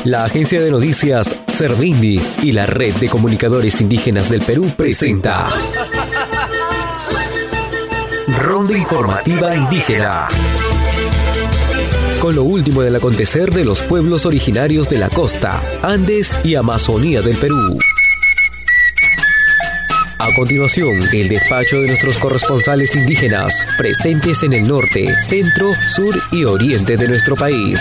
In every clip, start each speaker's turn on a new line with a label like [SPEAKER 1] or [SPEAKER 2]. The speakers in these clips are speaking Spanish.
[SPEAKER 1] La agencia de noticias Servindi y la Red de Comunicadores Indígenas del Perú presenta Ronda Informativa Indígena, con lo último del acontecer de los pueblos originarios de la costa, Andes y Amazonía del Perú. A continuación, el despacho de nuestros corresponsales indígenas, presentes en el norte, centro, sur y oriente de nuestro país.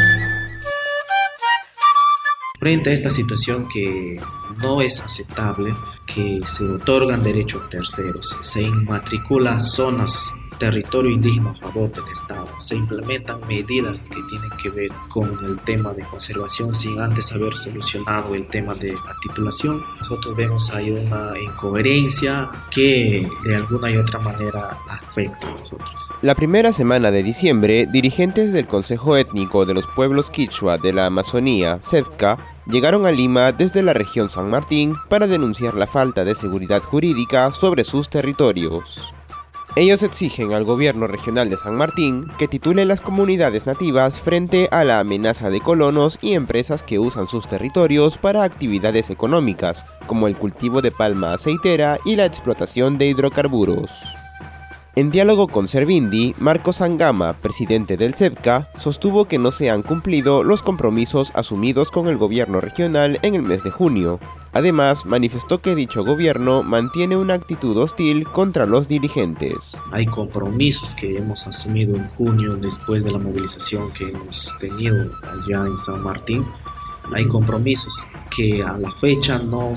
[SPEAKER 2] Frente a esta situación que no es aceptable, que se otorgan derechos terceros, se inmatricula zonas, territorio indígena a favor del Estado, se implementan medidas que tienen que ver con el tema de conservación sin antes haber solucionado el tema de la titulación. Nosotros vemos ahí una incoherencia que de alguna y otra manera afecta a nosotros.
[SPEAKER 3] La primera semana de diciembre, dirigentes del Consejo Étnico de los Pueblos Quichua de la Amazonía, CEPCA, llegaron a Lima desde la región San Martín para denunciar la falta de seguridad jurídica sobre sus territorios. Ellos exigen al gobierno regional de San Martín que titule las comunidades nativas frente a la amenaza de colonos y empresas que usan sus territorios para actividades económicas, como el cultivo de palma aceitera y la explotación de hidrocarburos. En diálogo con Servindi, Marcos Sangama, presidente del CEPCA, sostuvo que no se han cumplido los compromisos asumidos con el gobierno regional en el mes de junio. Además, manifestó que dicho gobierno mantiene una actitud hostil contra los dirigentes.
[SPEAKER 2] Hay compromisos que hemos asumido en junio después de la movilización que hemos tenido allá en San Martín. Hay compromisos que a la fecha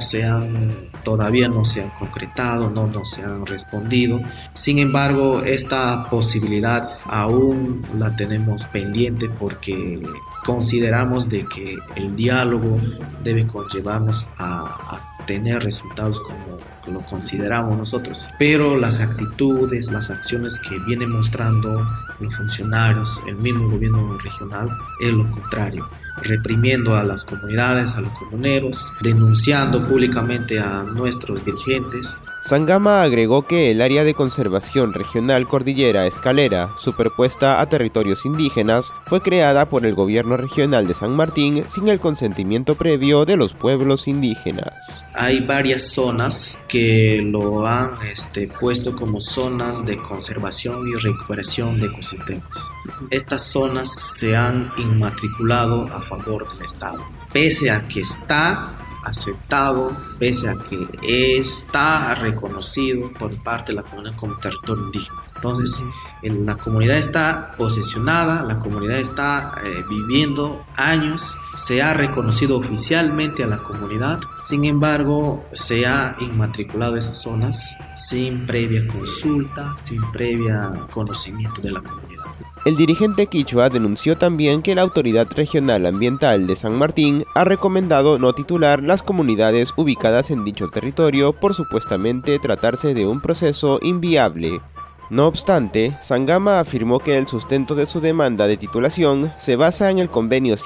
[SPEAKER 2] todavía no se han concretado, no se han respondido. Sin embargo, esta posibilidad aún la tenemos pendiente porque consideramos de que el diálogo debe conllevarnos a tener resultados como lo consideramos nosotros. Pero las actitudes, las acciones que vienen mostrando los funcionarios, el mismo gobierno regional, es lo contrario. Reprimiendo a las comunidades, a los comuneros, denunciando públicamente a nuestros dirigentes.
[SPEAKER 3] Sangama agregó que el área de conservación regional Cordillera Escalera, superpuesta a territorios indígenas, fue creada por el gobierno regional de San Martín sin el consentimiento previo de los pueblos indígenas.
[SPEAKER 2] Hay varias zonas que lo han puesto como zonas de conservación y recuperación de ecosistemas. Estas zonas se han inmatriculado a favor del Estado, pese a que está aceptado, pese a que está reconocido por parte de la comunidad como territorio indígena. Entonces, la comunidad está posesionada, la comunidad está viviendo años, se ha reconocido oficialmente a la comunidad, sin embargo, se ha inmatriculado esas zonas sin previa consulta, sin previa conocimiento de la comunidad.
[SPEAKER 3] El dirigente quichua denunció también que la Autoridad Regional Ambiental de San Martín ha recomendado no titular las comunidades ubicadas en dicho territorio por supuestamente tratarse de un proceso inviable. No obstante, Sangama afirmó que el sustento de su demanda de titulación se basa en el Convenio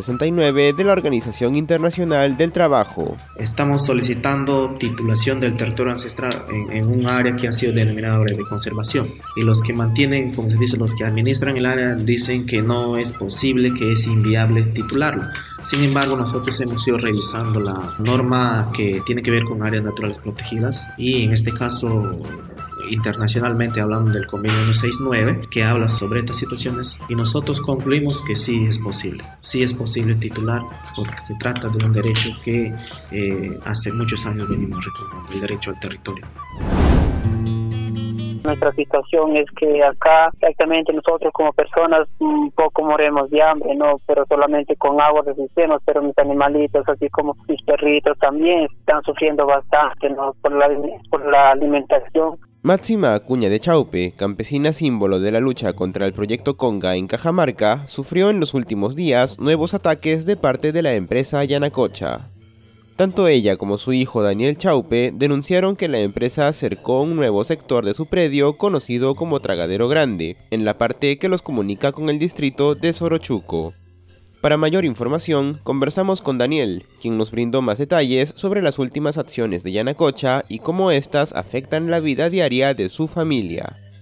[SPEAKER 3] 169 de la Organización Internacional del Trabajo.
[SPEAKER 2] Estamos solicitando titulación del territorio ancestral en un área que ha sido denominada área de conservación. Y los que mantienen, como se dice, los que administran el área dicen que no es posible, que es inviable titularlo. Sin embargo, nosotros hemos ido revisando la norma que tiene que ver con áreas naturales protegidas y en este caso internacionalmente hablando del convenio 169 que habla sobre estas situaciones y nosotros concluimos que sí es posible titular porque se trata de un derecho que hace muchos años venimos reclamando, el derecho al territorio.
[SPEAKER 4] Nuestra situación es que acá exactamente nosotros como personas un poco morimos de hambre, ¿no? Pero solamente con agua resistemos, pero mis animalitos, así como mis perritos también están sufriendo bastante, ¿no? Por la alimentación.
[SPEAKER 3] Máxima Acuña de Chaupe, campesina símbolo de la lucha contra el proyecto Conga en Cajamarca, sufrió en los últimos días nuevos ataques de parte de la empresa Yanacocha. Tanto ella como su hijo Daniel Chaupe denunciaron que la empresa cercó un nuevo sector de su predio conocido como Tragadero Grande, en la parte que los comunica con el distrito de Sorochuco. Para mayor información, conversamos con Daniel, quien nos brindó más detalles sobre las últimas acciones de Yanacocha y cómo éstas afectan la vida diaria de su familia.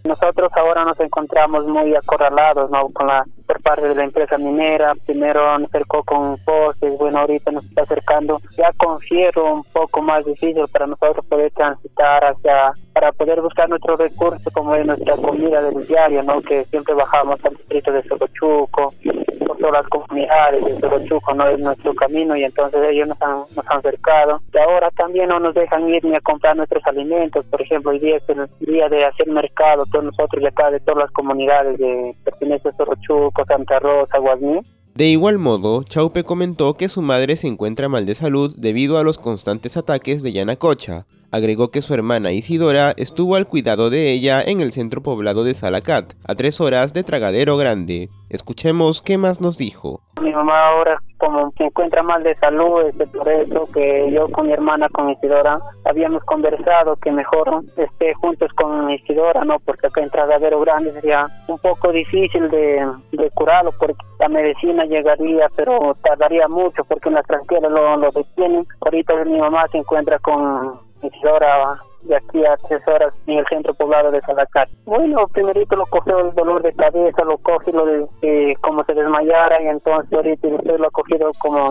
[SPEAKER 4] Nosotros ahora nos encontramos muy acorralados, ¿no? Por parte de la empresa minera. Primero nos acercó con postes, bueno, ahorita nos está acercando ya con fierro, un poco más difícil para nosotros poder transitar para poder buscar nuestros recursos, como es nuestra comida del diario, ¿no? Que siempre bajamos al distrito de Sorochuco, por todas las comunidades de Sorochuco, no es nuestro camino, y entonces ellos nos han cercado. Y ahora también no nos dejan ir ni a comprar nuestros alimentos. Por ejemplo, hoy día es el día de hacer mercado, todos nosotros de acá, de todas las comunidades que pertenecen a Sorochuco, Santa Rosa, Guasní.
[SPEAKER 3] De igual modo, Chaupe comentó que su madre se encuentra mal de salud debido a los constantes ataques de Yanacocha. Agregó que su hermana Isidora estuvo al cuidado de ella en el centro poblado de Salacat, a 3 horas de Tragadero Grande. Escuchemos qué más nos dijo.
[SPEAKER 4] Mi mamá ahora como se encuentra mal de salud, por eso que yo con mi hermana, con Isidora, habíamos conversado que mejor esté juntos con Isidora, ¿no? Porque acá en Tragadero Grande sería un poco difícil de curarlo, porque la medicina llegaría, pero tardaría mucho, porque en la tranquera lo detienen. Ahorita mi mamá se encuentra con Isidora de aquí a 3 horas en el centro poblado de Salacat. Bueno, primerito lo cogió el dolor de cabeza, lo cogió como se desmayara, y entonces ahorita después lo ha cogido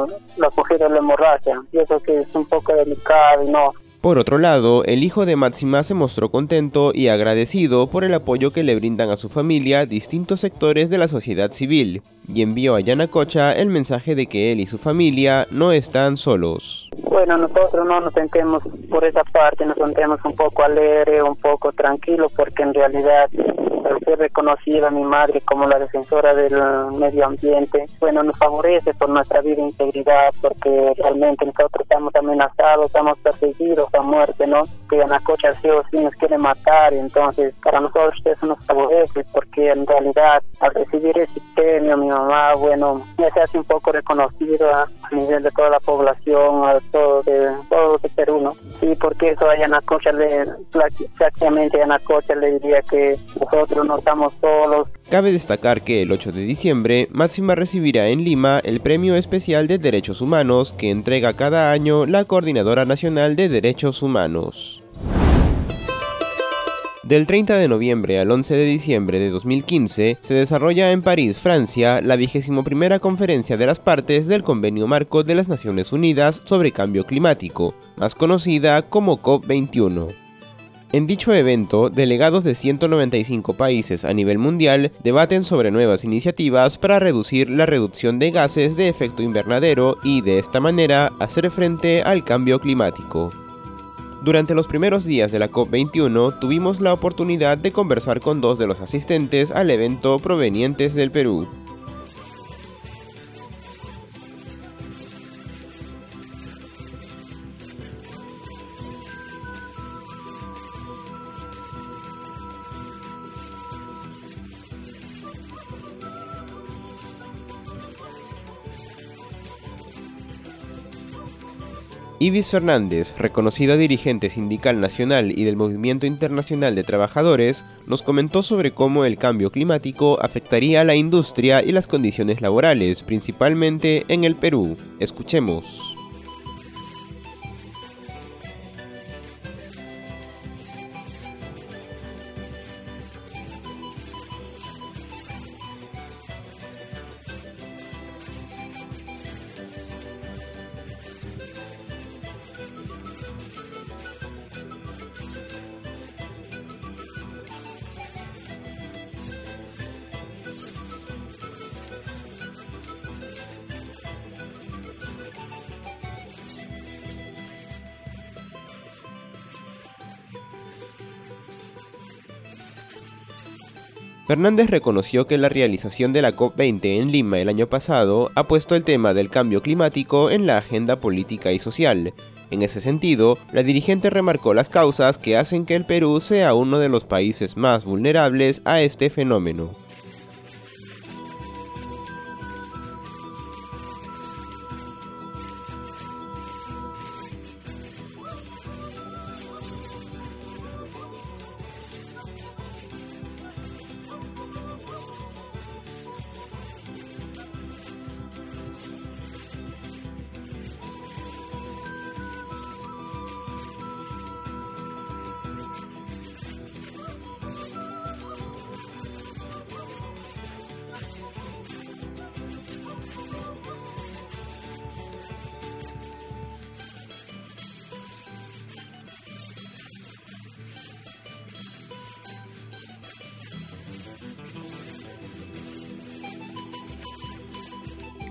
[SPEAKER 4] la hemorragia, y eso que es un poco delicado, ¿no?
[SPEAKER 3] Por otro lado, el hijo de Máxima se mostró contento y agradecido por el apoyo que le brindan a su familia distintos sectores de la sociedad civil, y envió a Yanacocha el mensaje de que él y su familia no están solos.
[SPEAKER 4] Bueno, nosotros no nos sentemos por esa parte, nos sentemos un poco alegre, un poco tranquilo, porque en realidad al ser reconocida mi madre como la defensora del medio ambiente, bueno, nos favorece por nuestra vida e integridad, porque realmente nosotros estamos amenazados, estamos perseguidos a muerte, ¿no? Que Yanacocha sí o sí nos quiere matar, y entonces para nosotros eso nos favorece, porque en realidad al recibir ese premio mi mamá, bueno, ya se hace un poco reconocida a nivel de toda la población, a todo de Perú, ¿no? Y porque eso a Yanacocha prácticamente a Yanacocha le diría que nosotros no estamos solos.
[SPEAKER 3] Cabe destacar que el 8 de diciembre, Máxima recibirá en Lima el Premio Especial de Derechos Humanos que entrega cada año la Coordinadora Nacional de Derechos Humanos. Del 30 de noviembre al 11 de diciembre de 2015 se desarrolla en París, Francia, la 21ª Conferencia de las Partes del Convenio Marco de las Naciones Unidas sobre Cambio Climático, más conocida como COP21. En dicho evento, delegados de 195 países a nivel mundial debaten sobre nuevas iniciativas para reducir la reducción de gases de efecto invernadero y, de esta manera, hacer frente al cambio climático. Durante los primeros días de la COP21 tuvimos la oportunidad de conversar con 2 de los asistentes al evento provenientes del Perú. Ibis Fernández, reconocida dirigente sindical nacional y del Movimiento Internacional de Trabajadores, nos comentó sobre cómo el cambio climático afectaría a la industria y las condiciones laborales, principalmente en el Perú. Escuchemos. Fernández reconoció que la realización de la COP20 en Lima el año pasado ha puesto el tema del cambio climático en la agenda política y social. En ese sentido, la dirigente remarcó las causas que hacen que el Perú sea uno de los países más vulnerables a este fenómeno.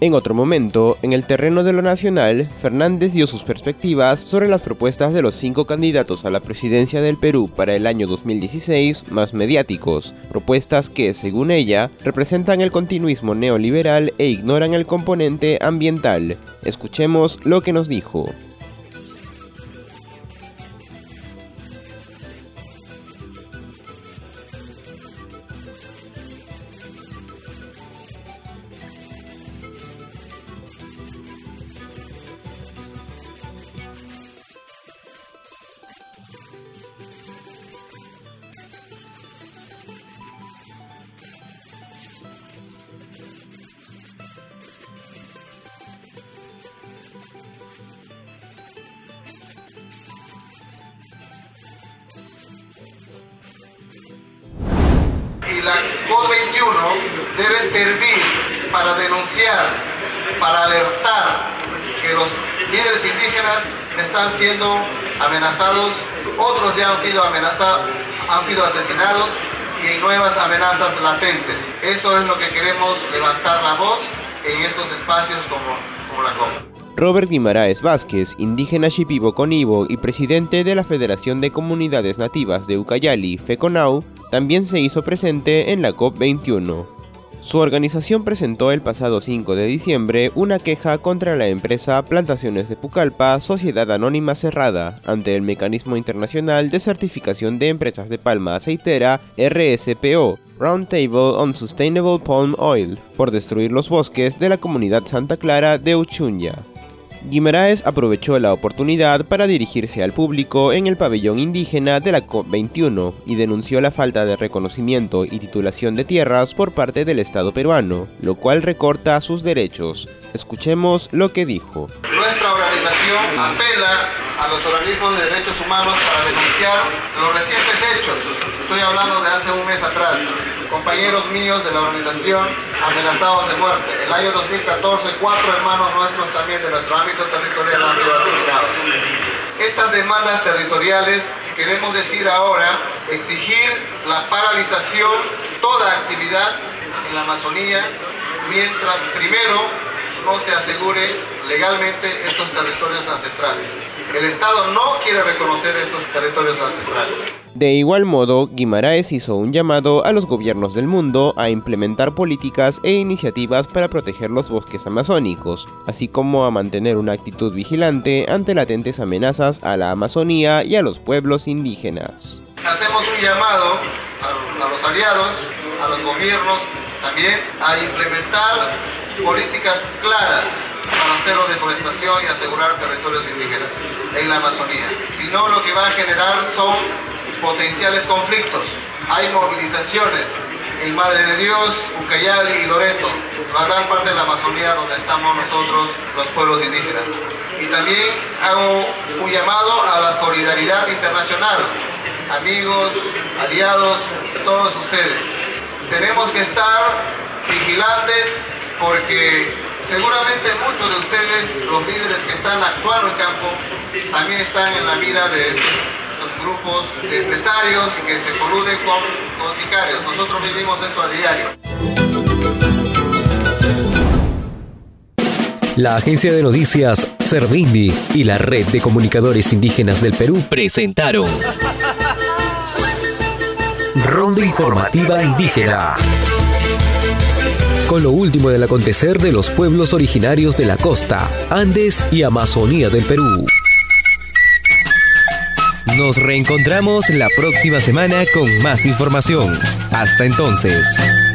[SPEAKER 3] En otro momento, en el terreno de lo nacional, Fernández dio sus perspectivas sobre las propuestas de los 5 candidatos a la presidencia del Perú para el año 2016 más mediáticos, propuestas que, según ella, representan el continuismo neoliberal e ignoran el componente ambiental. Escuchemos lo que nos dijo.
[SPEAKER 5] Y la COP21 debe servir para denunciar, para alertar que los líderes indígenas están siendo amenazados, otros ya han sido amenazados, han sido asesinados y hay nuevas amenazas latentes. Eso es lo que queremos, levantar la voz en estos espacios como la COP.
[SPEAKER 3] Robert Guimaraes Vázquez, indígena Shipibo-Conibo y presidente de la Federación de Comunidades Nativas de Ucayali, FECONAU, también se hizo presente en la COP21. Su organización presentó el pasado 5 de diciembre una queja contra la empresa Plantaciones de Pucallpa, Sociedad Anónima Cerrada, ante el Mecanismo Internacional de Certificación de Empresas de Palma Aceitera, RSPO, Roundtable on Sustainable Palm Oil, por destruir los bosques de la comunidad Santa Clara de Uchunya. Guimaraes aprovechó la oportunidad para dirigirse al público en el pabellón indígena de la COP21 y denunció la falta de reconocimiento y titulación de tierras por parte del Estado peruano, lo cual recorta sus derechos. Escuchemos lo que dijo.
[SPEAKER 5] Nuestra organización apela a los organismos de derechos humanos para denunciar los recientes hechos. Estoy hablando de hace un mes atrás. Compañeros míos de la organización amenazados de muerte. El año 2014, 4 hermanos nuestros también de nuestro ámbito territorial han sido asesinados. Estas demandas territoriales, queremos decir ahora, exigir la paralización de toda actividad en la Amazonía, mientras primero no se asegure legalmente estos territorios ancestrales. El Estado no quiere reconocer estos territorios ancestrales.
[SPEAKER 3] De igual modo, Guimaraes hizo un llamado a los gobiernos del mundo a implementar políticas e iniciativas para proteger los bosques amazónicos, así como a mantener una actitud vigilante ante latentes amenazas a la Amazonía y a los pueblos indígenas.
[SPEAKER 5] Hacemos un llamado a los aliados, a los gobiernos también, a implementar políticas claras para cero deforestación y asegurar territorios indígenas en la Amazonía. Si no, lo que va a generar son potenciales conflictos. Hay movilizaciones en Madre de Dios, Ucayali y Loreto, la gran parte de la Amazonía donde estamos nosotros, los pueblos indígenas. Y también hago un llamado a la solidaridad internacional, amigos, aliados, todos ustedes. Tenemos que estar vigilantes porque seguramente muchos de ustedes, los líderes que están actuando en campo, también están en la mira de los grupos de empresarios que se coluden con sicarios. Nosotros vivimos eso a diario.
[SPEAKER 1] La agencia de noticias Servindi y la Red de Comunicadores Indígenas del Perú presentaron Ronda Informativa Indígena, con lo último del acontecer de los pueblos originarios de la costa, Andes y Amazonía del Perú. Nos reencontramos la próxima semana con más información. Hasta entonces.